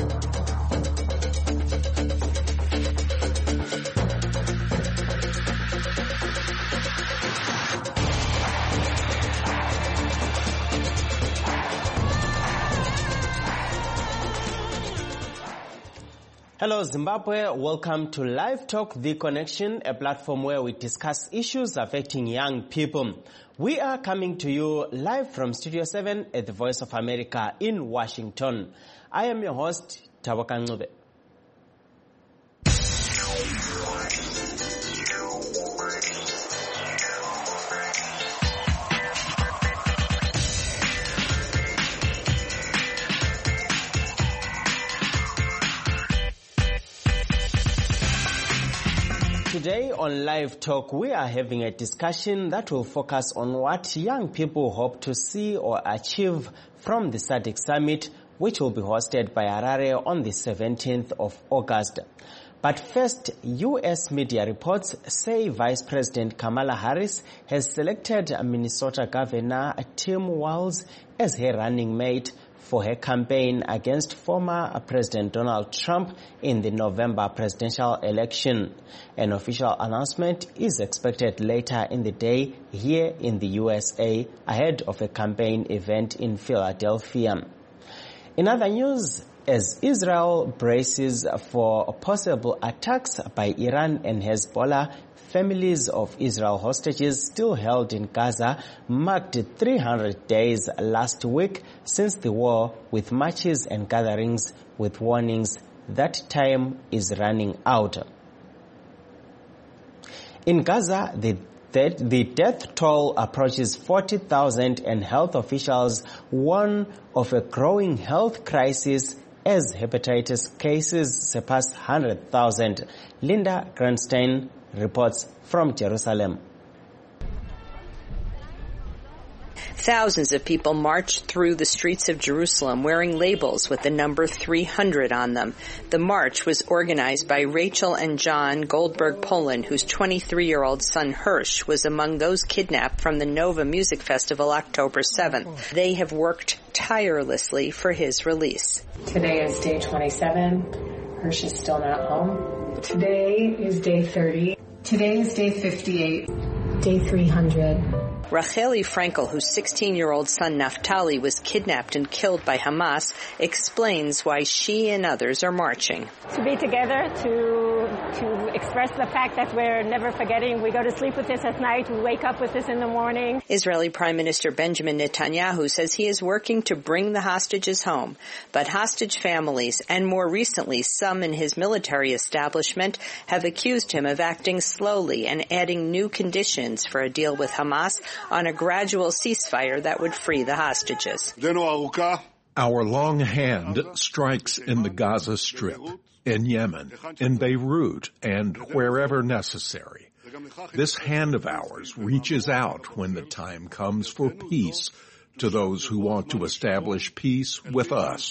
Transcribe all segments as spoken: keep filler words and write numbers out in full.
Hello Zimbabwe, welcome to Live Talk The Connection, a platform where we discuss issues affecting young people. We are coming to you live from Studio seven at the Voice of America in Washington. I am your host, Tawaka Ngube. Today on Live Talk, we are having a discussion that will focus on what young people hope to see or achieve from the S A D C Summit, which will be hosted by Harare on the seventeenth of August. But first, U S media reports say Vice President Kamala Harris has selected Minnesota Governor Tim Walz as her running mate for her campaign against former President Donald Trump in the November presidential election. An official announcement is expected later in the day here in the U S A ahead of a campaign event in Philadelphia. In other news, as Israel braces for possible attacks by Iran and Hezbollah, families of Israel hostages still held in Gaza marked three hundred days last week since the war, with marches and gatherings with warnings that time is running out. In Gaza, the The death toll approaches forty thousand and health officials warn of a growing health crisis as hepatitis cases surpass one hundred thousand. Linda Grandstein reports from Jerusalem. Thousands of people marched through the streets of Jerusalem wearing labels with the number three hundred on them. The march was organized by Rachel and John Goldberg Poland, whose twenty-three-year-old son Hirsch was among those kidnapped from the Nova Music Festival October seventh. They have worked tirelessly for his release. Today is day twenty-seven. Hirsch is still not home. Today is day thirty. Today is day fifty-eight. Day three hundred. Racheli Frankel, whose sixteen-year-old son Naftali was kidnapped and killed by Hamas, explains why she and others are marching. To be together, to to express the fact that we're never forgetting. We go to sleep with this at night, we wake up with this in the morning. Israeli Prime Minister Benjamin Netanyahu says he is working to bring the hostages home, but hostage families, and more recently some in his military establishment, have accused him of acting slowly and adding new conditions for a deal with Hamas on a gradual ceasefire that would free the hostages. Our long hand strikes in the Gaza Strip, in Yemen, in Beirut, and wherever necessary. This hand of ours reaches out when the time comes for peace to those who want to establish peace with us.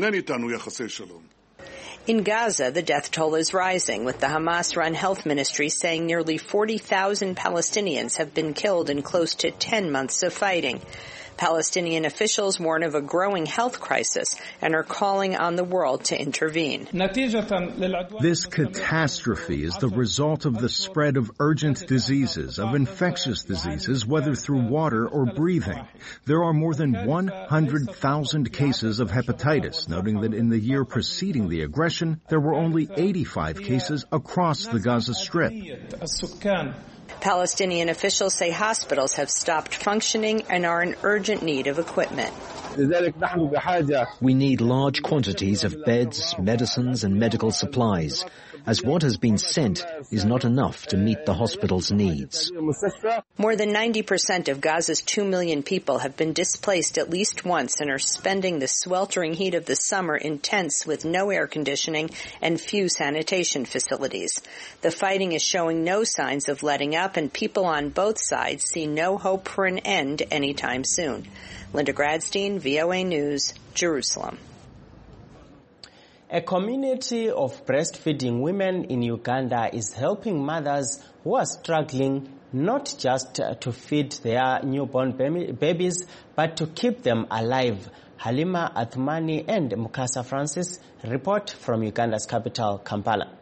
In Gaza, the death toll is rising, with the Hamas-run health ministry saying nearly forty thousand Palestinians have been killed in close to ten months of fighting. Palestinian officials warn of a growing health crisis and are calling on the world to intervene. This catastrophe is the result of the spread of urgent diseases, of infectious diseases, whether through water or breathing. There are more than one hundred thousand cases of hepatitis, noting that in the year preceding the aggression, there were only eighty-five cases across the Gaza Strip. Palestinian officials say hospitals have stopped functioning and are in urgent need of equipment. We need large quantities of beds, medicines, and medical supplies, as what has been sent is not enough to meet the hospital's needs. More than ninety percent of Gaza's two million people have been displaced at least once and are spending the sweltering heat of the summer in tents with no air conditioning and few sanitation facilities. The fighting is showing no signs of letting up, and people on both sides see no hope for an end anytime soon. Linda Gradstein, V O A News, Jerusalem. A community of breastfeeding women in Uganda is helping mothers who are struggling not just to feed their newborn babies, but to keep them alive. Halima Athmani and Mukasa Francis report from Uganda's capital, Kampala.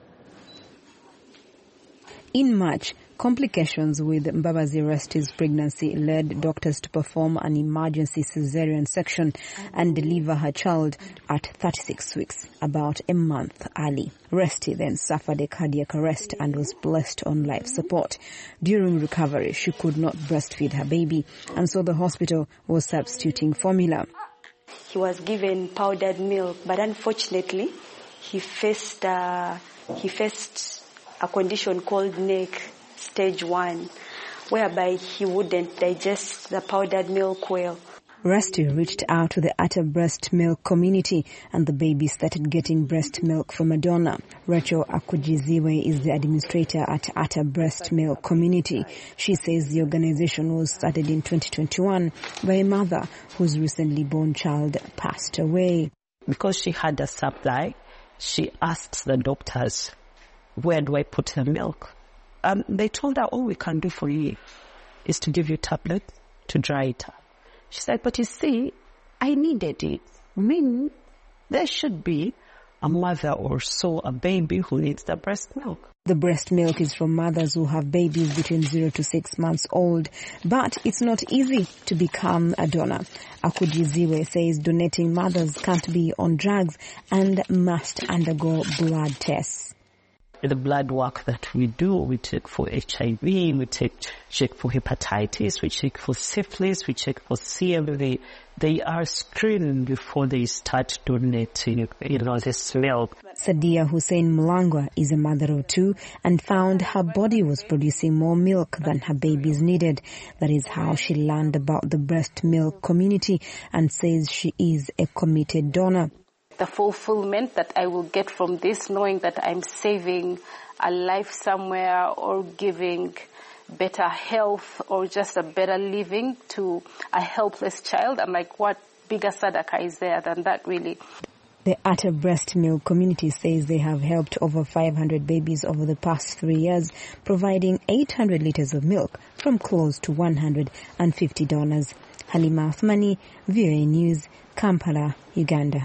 In March, complications with Mbabazi Resti's pregnancy led doctors to perform an emergency cesarean section and deliver her child at thirty-six weeks, about a month early. Resti then suffered a cardiac arrest and was placed on life support. During recovery, she could not breastfeed her baby, and so the hospital was substituting formula. He was given powdered milk, but unfortunately, he faced uh, he faced a condition called N E C stage one, whereby he wouldn't digest the powdered milk well. Resti reached out to the Atta breast milk community, and the baby started getting breast milk from a donor. Rachel Akujiziwe is the administrator at Atta breast milk community. She says the organization was started in twenty twenty-one by a mother whose recently born child passed away. Because she had a supply, she asked the doctors, where do I put the milk? Um, they told her, all we can do for you is to give you tablets to dry it up. She said, but you see, I needed it. I mean, there should be a mother or so, a baby who needs the breast milk. The breast milk is from mothers who have babies between zero to six months old, but it's not easy to become a donor. Akujiziwe says donating mothers can't be on drugs and must undergo blood tests. The blood work that we do, we check for H I V, we check, check for hepatitis, we check for syphilis, we check for C M V. They are screened before they start donating, you know, this milk. Sadia Hussein Mulangwa is a mother of two and found her body was producing more milk than her babies needed. That is how she learned about the breast milk community and says she is a committed donor. The fulfillment that I will get from this, knowing that I'm saving a life somewhere or giving better health or just a better living to a helpless child. I'm like, what bigger sadaka is there than that, really? The Atta breast milk community says they have helped over five hundred babies over the past three years, providing eight hundred liters of milk from close to one hundred fifty donors. Halima Athmani, V O A News, Kampala, Uganda.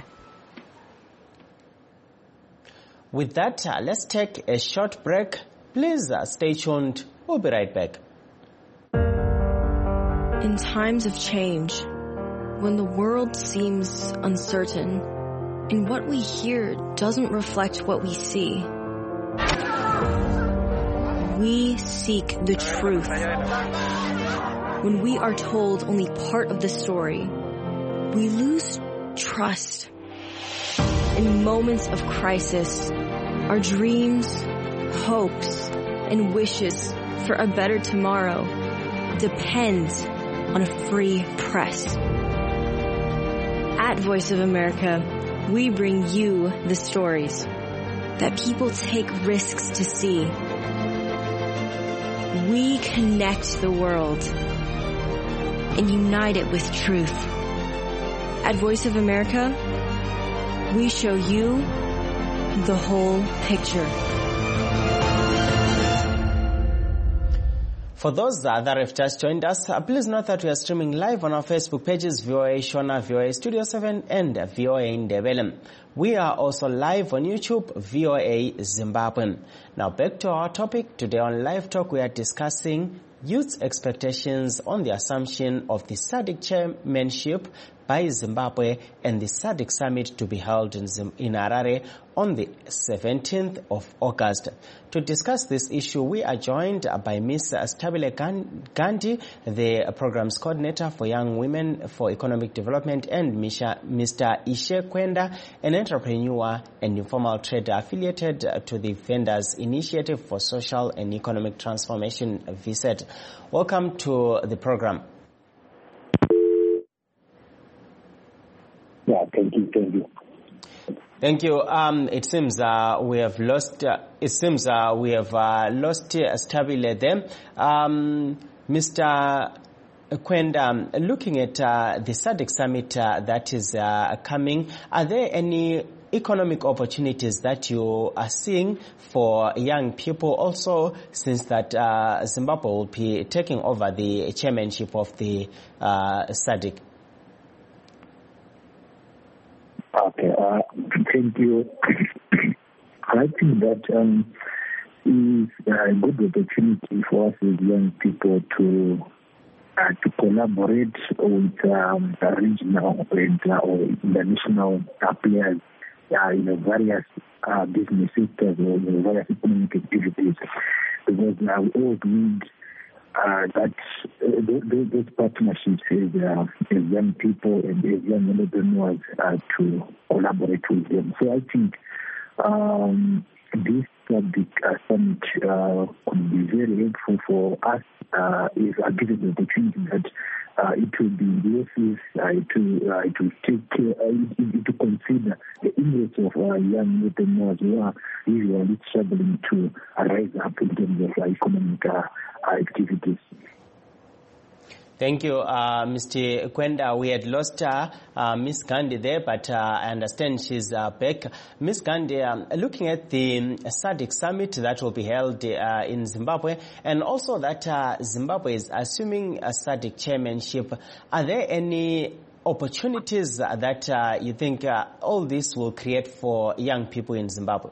With that, uh, let's take a short break. Please uh, stay tuned. We'll be right back. In times of change, when the world seems uncertain and what we hear doesn't reflect what we see, we seek the truth. When we are told only part of the story, we lose trust. In moments of crisis, our dreams, hopes, and wishes for a better tomorrow depends on a free press. At Voice of America, we bring you the stories that people take risks to see. We connect the world and unite it with truth. At Voice of America, we show you the whole picture. For those that have just joined us, uh, please note that we are streaming live on our Facebook pages, V O A Shona, V O A Studio seven, and V O A Ndebele. We are also live on YouTube, V O A Zimbabwe. Now back to our topic. Today on Live Talk, we are discussing youth's expectations on the assumption of the S A D C chairmanship by Zimbabwe and the S A D C summit to be held in, Zim- in Harare on the seventeenth of August. To discuss this issue, we are joined by Miz Stabile Gandhi, the program's coordinator for Young Women for Economic Development, and Mister Ishe Kwenda, an entrepreneur and informal trader affiliated to the Vendors Initiative for Social and Economic Transformation, V S E T. Welcome to the program. Yeah, thank you, thank you. Thank you. Um, it seems uh, we have lost. Uh, it seems uh, we have uh, lost uh, Stabile there. Um, Mister Kwenda, looking at uh, the S A D C summit uh, that is uh, coming, are there any economic opportunities that you are seeing for young people, also since that uh, Zimbabwe will be taking over the chairmanship of the uh, S A D C? Okay, uh, thank you. I think that um, is a good opportunity for us as young people to uh, to collaborate with um, regional and uh, or international uh, players uh, in various uh, business sectors or in various economic activities, because uh, we all need uh, that uh, those, those partnerships as, uh, as young people and as young entrepreneurs uh, to collaborate with them. So I think um, this subject uh, summit uh, could be very helpful for us uh, if I give it the opportunity that uh, it will be in the office, uh, it will uh, it will take care, uh, it, it, to consider the interests of our young entrepreneurs who are usually struggling to uh, rise up in terms of uh, economic uh, activities. Thank you, uh, Mister Kwenda. We had lost uh, uh, Miss Gandhi there, but uh, I understand she's uh, back. Miss Gandhi, um, looking at the S A D C summit that will be held uh, in Zimbabwe, and also that uh, Zimbabwe is assuming a S A D C chairmanship, are there any opportunities that uh, you think uh, all this will create for young people in Zimbabwe?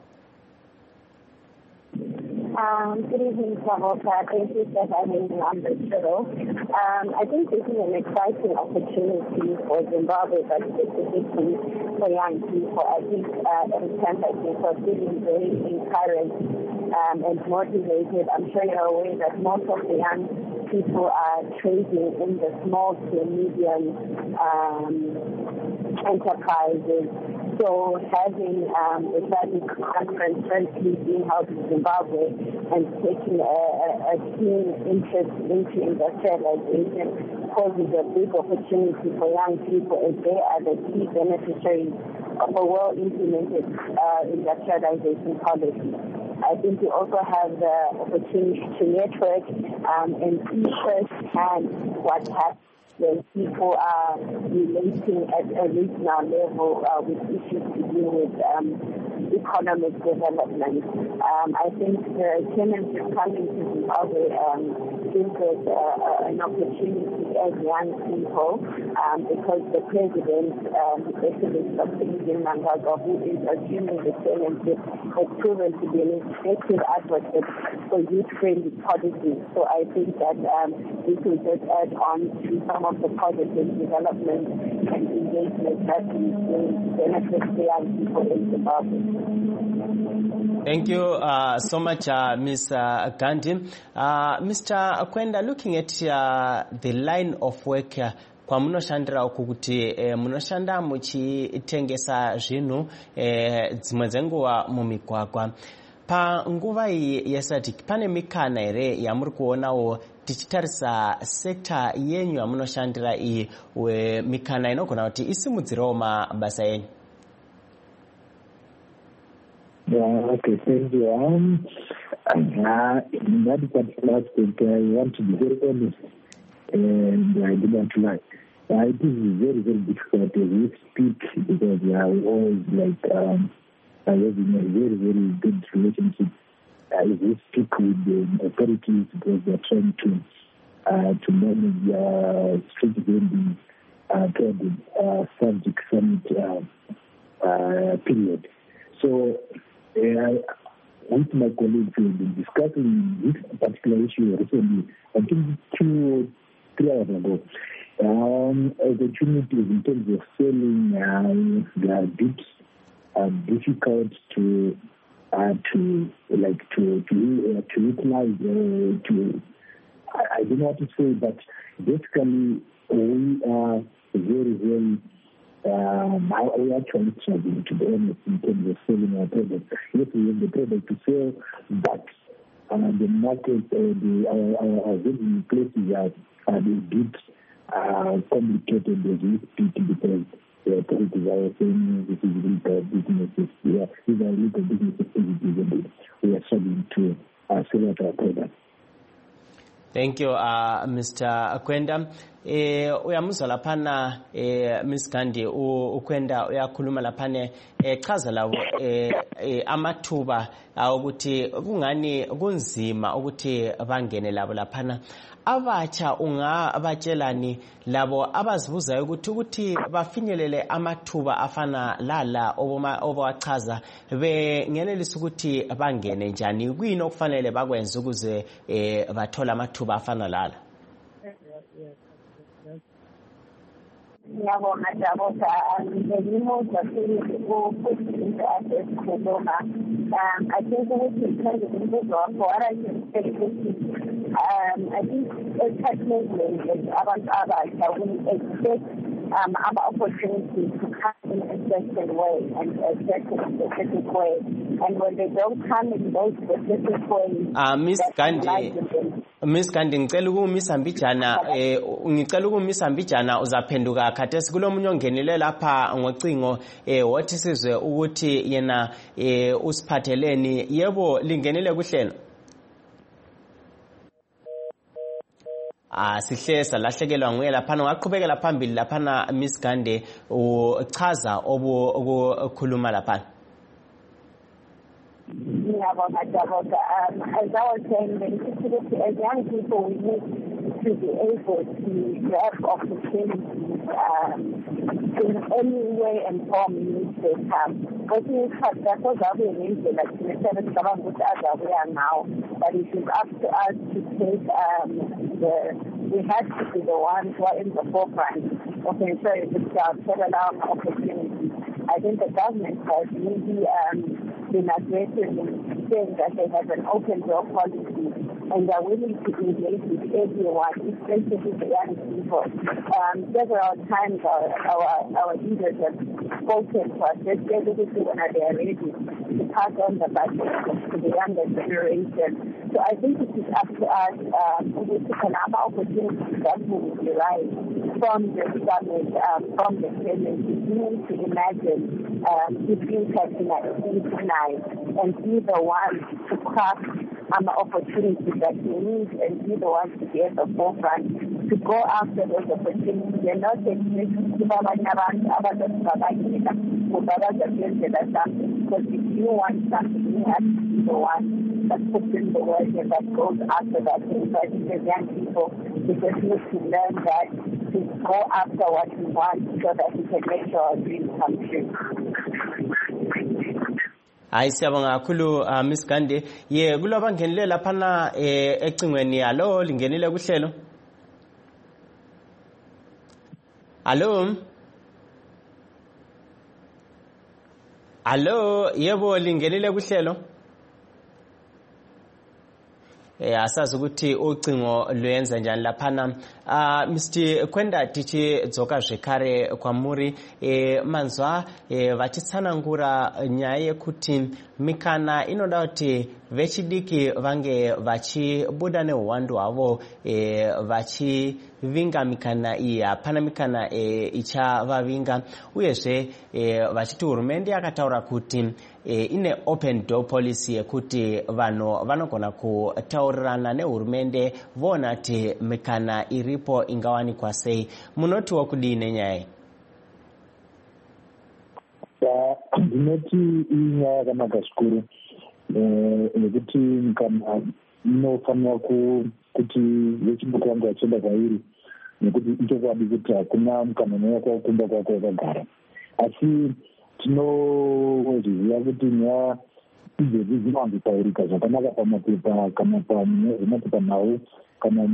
Um, good evening, Savota. Thank you for having me on the show. Um, I think this is an exciting opportunity for Zimbabwe, but specifically for young people. I think uh, every time I think of feeling very encouraged um, and motivated. I'm sure you're aware that most of the young people are trading in the small to medium um, enterprises. So having um, the S A D C conference firstly being held in Zimbabwe and taking a, a, a keen interest into industrialization poses a big opportunity for young people, as they are the key beneficiaries of a well-implemented uh, industrialization policy. I think we also have the opportunity to network um, and see firsthand what happens when people are relating at a regional level uh, with issues to do with um, economic development. Um, I think the chairmanship coming to Zimbabwe um, gives us uh, an opportunity as young people um, because the president, um, Excellency Doctor Eugene Mnangagwa, who is assuming the chairmanship, has proven to be an effective advocate for youth-friendly policies. So I think that um, this will just add on to some of the positive development and engagement that we will benefit the young people in Zimbabwe. Thank you uh, so much, uh, Miz Uh, Gandhi. Uh, Mister Kwenda, looking at uh, the line of work uh, kwa munoshandira uku kuti eh, munoshanda muchitengesa zvinhu eh, dzimwe dzenguva mumigwagwa. Pa nguva iyi ya S A D C pane mikana here yamuri kuonawo tichitarisa sekta yenyu yamunoshandira iyi, mikana inogona kuti isimudzirewo mabasa enyu? Yeah, okay, thank you. Um, uh, in that particular aspect, I want to be very honest, and I don't want to lie. Uh, it is very, very difficult as we speak because we are always like um, having a very, very good relationship uh, as we speak with the authorities because they are trying to uh, to manage uh, street vending uh, toward the uh, subject summit uh, uh, period. So. Uh, with my colleagues, we've been discussing this particular issue recently, I think two, three hours ago. Um, opportunities in terms of selling, uh, they are a bit uh, difficult to, uh, to like to to uh, to utilize. Uh, to I, I don't know what to say, but basically we are very, very. Um, we are actually struggling, to be honest, in terms of selling our product. Yes, we have the product to sell, but uh, the market, uh, the our, our, our vending places are, are a bit uh, complicated as we speak because the authorities are saying this is little businesses. Yeah, these are little business activities, and we are struggling to uh, sell out our product. Thank you, uh, Mister Kwenda. eh uyamuzwa laphana eh Miss Gandhi ukwenda uyakhuluma laphana echaza lawo eh amathuba ukuthi kungani kunzima ukuthi bangene labo laphana. Abatsha unga abatshelani labo abazibuzayo ukuthi ukuthi bafinyelele amathuba afana lala oboma obachaza bengenelisa ukuthi bangene njani kwini okufanele bakwenza ukuze eh bathola amathuba afana lala. Ngiyabonga Dabota, ngiyimuzwa ukuthi asikhuluma. I think ukuthi ikhanda umbuzo wakho what I can say ukuthi um I think technically abantu abasha we expect um our opportunities to come in a certain way and a certain specific way, and when they don't come in those specific ways, uh, Miss Gandhi Miss Gandhi ngicela ukumisa Mbijana eh ngicela ukumisa Mbijana uzaphenduka khathesi kulomunye ongenile lapha ngocingo eh wathi sizwe ukuthi yena eh usiphatheleni. Yebo lingenile kuhlelo. Ah sihlesa lahlekelwa nguye laphana ngaqhubekela phambili laphana Miss Gandhi uchaza obu ukukhuluma laphana. Um, as I was saying, as young people, we need to be able to grab opportunities um, in any way and form in which they come. But in fact, that's what we need to like the seven seven which as we are now. But it is up to us to take um, the we have to be the ones who are in the forefront of ensuring that we allow opportunities. I think the government has maybe um, been aggressive in saying that they have an open door policy and are willing to engage with everyone, especially the young people. Um, several times our, our, our leaders have spoken to us, especially when they are ready to pass on the budget to the younger generation. So I think it is up to us um, to an opportunity that will be right from the summit, um, from the president. We need to imagine um, if you can tonight and be the one to craft um, opportunities that we need and be the ones to be at the forefront to go after those opportunities and not expect something, because if you want something, you have to be the one that puts in the work and that goes after that thing. So I think as young people, we just need to learn that to go after what we want so that we can make sure our dreams come true. Hayi siyabonga kakhulu uh, Miss Gandhi. Ye kuloba ngenile laphana eh ecingweni yalo lingenile kuhlelo. Hello. Hello, yebo lingenile kuhlelo. Eh asazi ukuthi ucingo luyenza njani laphana. Ah Mister Kwenda tichi dzoka zvekare kwamuri eh manzwa eh vachitsanangura nyaya yekuti mikana inoda kuti vechidiki vange vachibuda neuwandu hwavo eh vachivinga mikana iyi hapana mikana eh ichavavinga uyezve eh vachiti hurumende yakataura kuti eh ine open door policy yekuti vanhu vanogona kutaurirana nehurumende vona kuti mikana iripo ingawanikwa sei. Munoti wakudini nyaya? Ndinoti inyaya yakanaka zvikuru nekuti mikana inofanira kuti vechidiki vange vachienda kwairi nekuti ichokwadi kuti hakuna mukana unoya kwakumba kwako wakagara. Asi tinozviziva kuti nyaya idzodzi dzinowanzotaurika zvakanaka pamapepa kana pamapepa nhau kana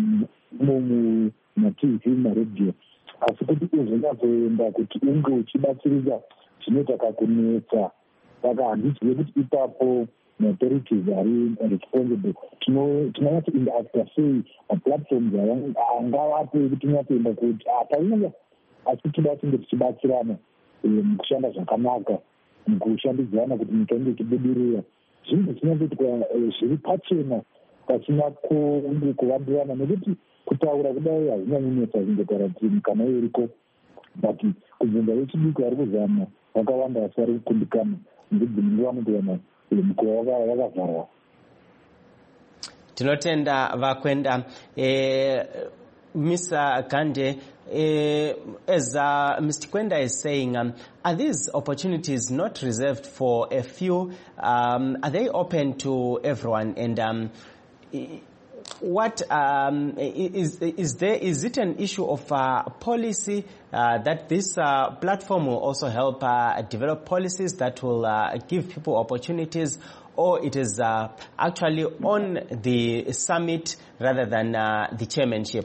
mumativi maredhiyo, asi kuti uzonyatsoenda kuti unge uchibatsirika zvinoita kakunetsa. Saka handizive kuti ipapo authorities ari responsible tinonyatsoinda sei maplatforms angavape kuti tinyatsoenda kuti apauya asi toda tinge tichibatsirana mukushanda zvakanaka mukushandidzana kuti nyika inge ichibudirira. Zvinhu zvinyangoitwa zviri pachena pasina kuvandirana nekuti kutaura kudai hazvinyanyonetsa zvingotaura kuti mikana iriko, but kubvunza vechidiki vari kuzama vakawanda asi vari kukundikana nekuti nguva mukuona mukova wakavharwa. Tinotenda vakwenda eh Mister Gande, uh, as uh, Mister Kwenda is saying, um, are these opportunities not reserved for a few? Um, are they open to everyone? And um, what um, is is there? Is it an issue of uh, policy uh, that this uh, platform will also help uh, develop policies that will uh, give people opportunities, or it is uh, actually on the summit rather than uh, the chairmanship?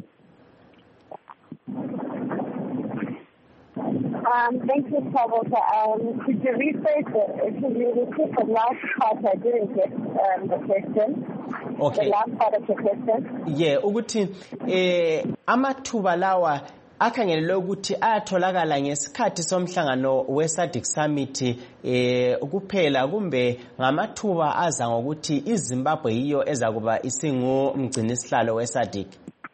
Um, thank you, Pavota. Um, could you rephrase the, could you repeat the last part? I didn't get um, the question. Okay. The last part of the question. Yeah, ukuthi eh amathuba lawa akhangelelwe ukuthi ayatholakala ngesikhathi somhlangano we-SADC Summit eh kuphela kumbe ngamathuba aza ngokuthi iZimbabwe yiyo ezakuba isingu mgcinisihlalo we-SADC.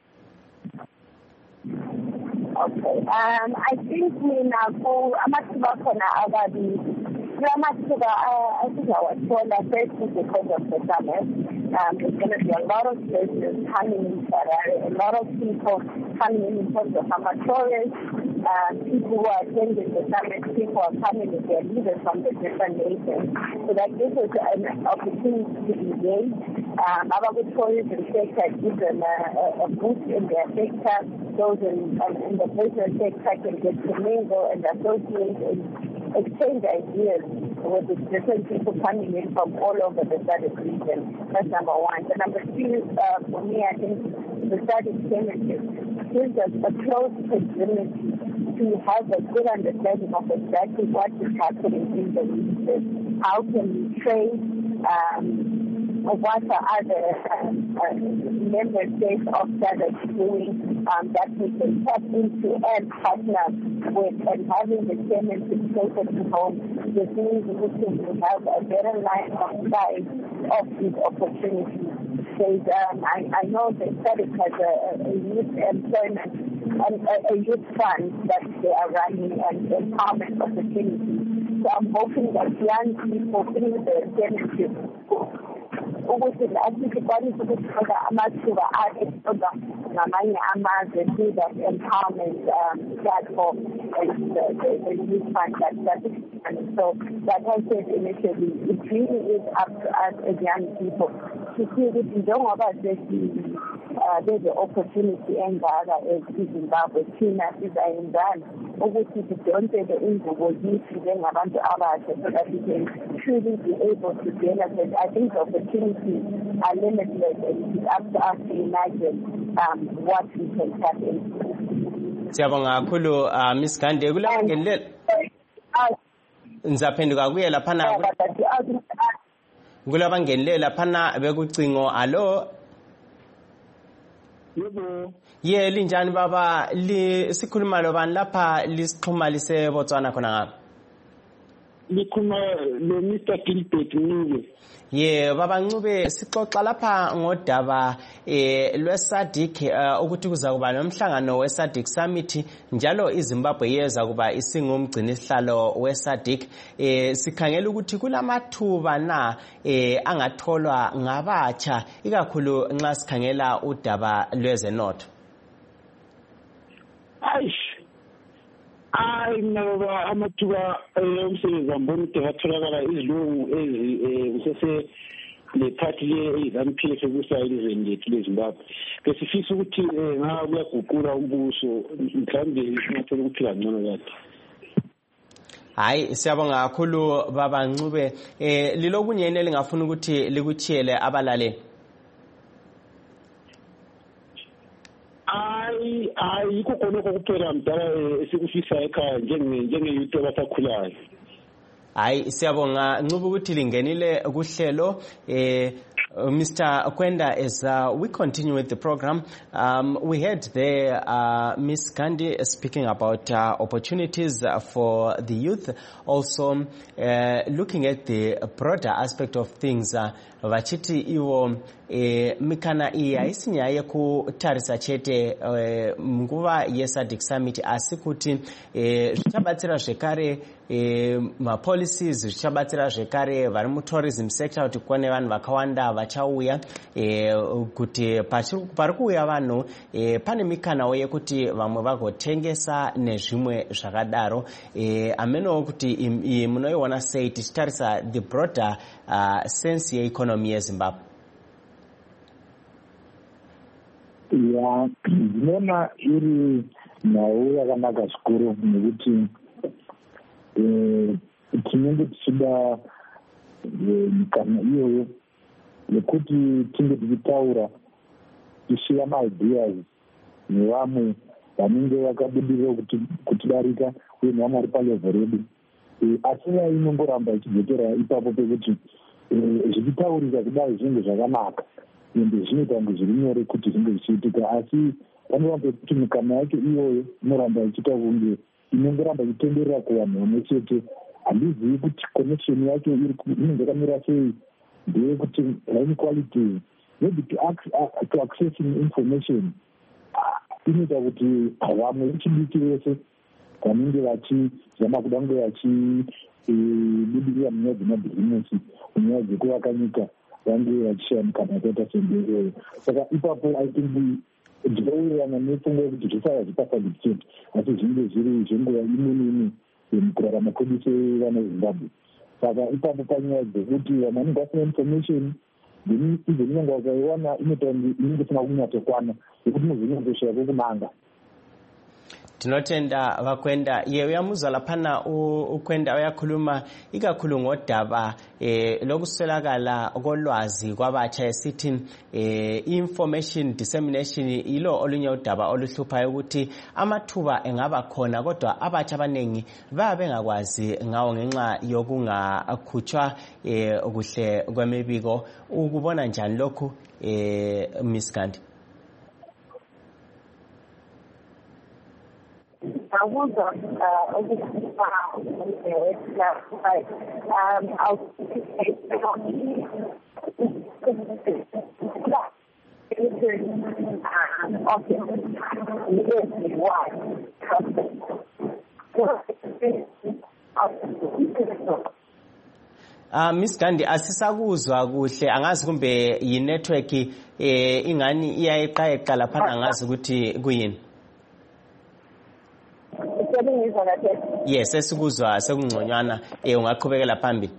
Okay. Um, I think mina ku amathuba khona ababili. Amathuba asizawathola first because of the summit. Um, there's going to be a lot of places coming in Harare, a lot of people coming in in terms of amatorians, uh, people who are attending the summit, people are coming with their leaders from the different nations. So that gives us an opportunity to engage. Um, our tourism sector gives them a, a, a boost in their sector. Those in, um, in the business sector can get to mingle and associate and exchange ideas with the different people coming in from all over the SADC region. That's number one. So number two, uh, for me, I think the SADC chairmanship gives us a close proximity to have a good understanding of exactly what is happening in the region. How can we trade? Um, what are other um, uh, member states of SADC doing um, that we can tap into and partner with, and having the chairmanship closer to home, the things we can have a better line of sight of these opportunities. Because um, I, I know that SADC has a, a youth employment and a, a youth fund that they are running and empowerment opportunities. So I'm hoping that young people through the chairmanship ukuthi lathi sikwanise ukuthola amathuba aexplorer ngamanye amazwe through that empowerment um, platform and the, the, the youth fund that, that is, and so like I said initially, it really is up to us as young people to see ukuthi njengoba uh, there's an opportunity engaka eZimbabwe thina sizayenzana ukuthi sidonsele ingubo zethu njengabantu abasha so that we can truly be able to benefit. I think the opportunities are limitless and it's up to us to imagine um, what we can tap into. Siyabonga kakhulu uh, Miss Gande kulapha ngelela nizaphenduka kuye laphana kulapha ngelela phana bekucingo alo yebo ye linjani baba li sikhuluma lo bani lapha lisixhuma lise Botswana khona ngapha likhuluma lo Mister Gilbert Ncube. Ye baba Ncube sixoxa lapha ngodaba eh lweSADC ukuthi kuza kuba nomhlangano weSADC Summit njalo iZimbabwe yeza kuba isingumgcinisihlalo weSADC eh sikhangela ukuthi kulamathuba na eh angatholwa ngabatsha ikakhulu nxa sikhangela udaba lwezenotho. Aish Ay naba amathuba omsebenzi ambona ukuthi atholakala izilungu ezisese le party le eZANU P F kusayilizweni lethu leZimbabwe. Besifisa ukuthi ngabe kuyaguqula umbuso mhlawumbe singathola ukuphila ngcono kahle. Hayi siyabonga kakhulu baba Ncube eh lilokunyene lingafuna ukuthi likuthiyele abalale. Ay ay kukhona kokuphela mdala esikufisa ekhaya njenge njenge yitho abasakhulayo. Hayi siyabonga Ncube ukuthi lingenile kuhlelo eh Mister Kwenda, as uh, we continue with the program, um, we heard there uh, Miss Gandhi speaking about uh, opportunities uh, for the youth, also uh, looking at the broader aspect of things. Uh, vachiti iwo e, mikana iyi haisi nyaya yekutarisa chete e, nguva yeSADC Summit asi kuti e, zvichabatsira zvekare e, mapolicies zvichabatsira zvekare vari mutourism sector kuti kune vanhu vakawanda vachauya e, kuti pari kuuya vanhu e, pane mikanawo yekuti vamwe vagotengesa nezvimwe zvakadaro e, amenowo kuti iyi munoiona sei tichitarisa the broader uh, sense yeeconomy yeZimbabwe. Ya, ndinoona iri nhau yakanaka zvikuru nekuti tinenge tichida mikana iyoyo nekuti tinge tichitaura tishiya maideas nevamwe vanenge vakabudirira kutidarika uye nevamwe vari palevhel redu, asi nyaya inongoramba ichidzokera ipapo pekuti zvichitaurika kudai zvinge zvakanaka ende zvinoita kunge zviri nyore kuti zvinge zvichiitika, asi panoramba kuti mikana yacho iyoyo inoramba ichiita kunge inongoramba ichitenderera kuvanhu vamwe chete. Handizivi kuti connection yacho inenge yakamira sei, ndeyekuti inequalities maybe to, ac to accessing information inoita kuti vamwe vechidiki vese vanenge vachizama kuda kunge vachibudirira munyaya dzemabhizinesi munyaya dzekuvaka nyika vange vachishaya mikana yakaita sendeyoyo. Saka ipapo I think ndinowirirana nepfungwa yekuti zvisava zvipaSADC chete asi zvinge zviri zvenguva imwe neimwe mukurarama kwedu sevana veZimbabwe. Saka ipapo panyaya dzekuti vanhu vanenge vasina information then izveni nyanga vakaiwana inoita kunge inenge isina kunyatsokwana yekuti inozonyanzoshaya kwekunanga. Tinotenda vakwenda yeya muzala pana ukwenda uyakhuluma ikakhulu ngodaba eh lokuswelakala kolwazi kwabatsha esithi eh information dissemination ilo olunye udaba oluhluphayo ukuthi amathuba engaba khona kodwa abatsha abanengi babe ngakwazi ngawo ngenxa yokungakhutshwa eh kuhle kwemibiko. Ukubona njani lokhu eh Miss Gandhi? I was uh, obviously found in the website, but um, I'll say Uh, Miss Gandhi asisakuzwa kuhle angazi kumbe yi network eh ingani iyayiqayeqa lapha angazi ukuthi kuyini. Yes, esikuzwa sekungconywana eh ungaqhubekela phambili.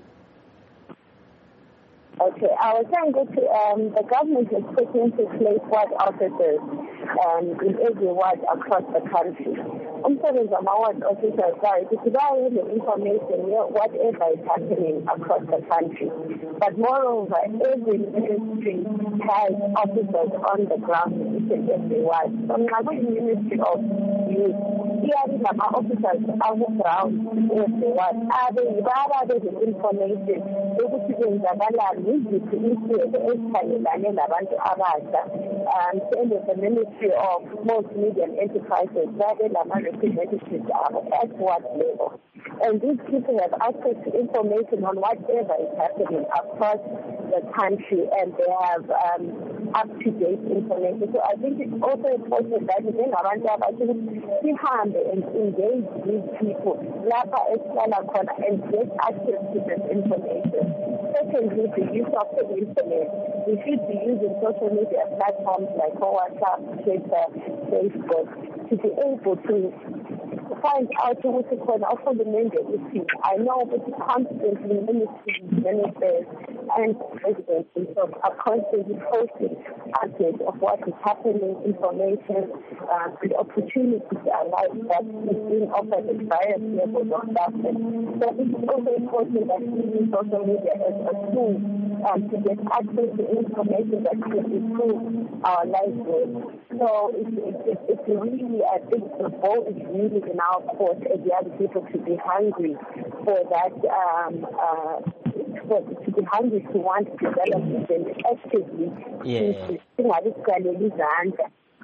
Okay, I was saying that um, the government is putting into place ward officers um, in every ward across the country. Umsebenzi wama-ward officers are to provide the information, you know, whatever is happening across the country. But moreover, every ministry has officers on the ground in every ward. So now the Ministry of Youth, here are my officers on the ground with the ward. Are they the information? Iziphi izinto ezikhangelane nabantu abasha um send the Ministry of Small Medium Enterprises babe lama representatives abo at what level, and these people have access to information on whatever is happening across the country and they have um, up-to-date information. So I think it's also important that njengabantu abathi sihambe and engage these people lapha esihlala khona and get access to this information. Secondly, the use of the internet. We should be using social media platforms like WhatsApp, Twitter, Facebook to be able to find out what is going on for the ministry. I know that constantly ministries, ministers, and presidents themselves are constantly posting updates of what is happening, information, uh, the opportunities are like that is being offered at various levels of government. So it is also important that we use social media as a tool um, to get access to information that could improve our lives. So it's, it's, it's really, I think the ball is really in our court as the other people to be hungry for that, um, uh, for, to be hungry to want development and actively yeah. to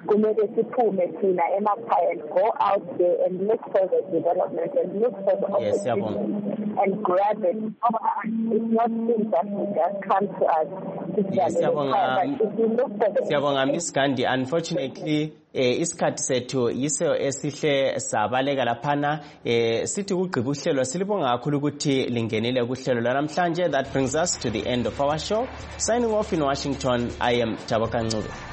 kumele siphume thina emakhaya and go out there and look for the development and look for the yes, opportunity and grab it. It's not things that will just come to us. Yes, Siyabonga Miss Gandhi. Unfortunately, eh, isikhathi sethu yiso esihle sabaleka laphana, eh, sithi kugqiba uhlelo silibonga kakhulu ukuthi lingenile kuhlelo lanamhlanje. That brings us to the end of our show. Signing off in Washington, I am Jaboka Ncube.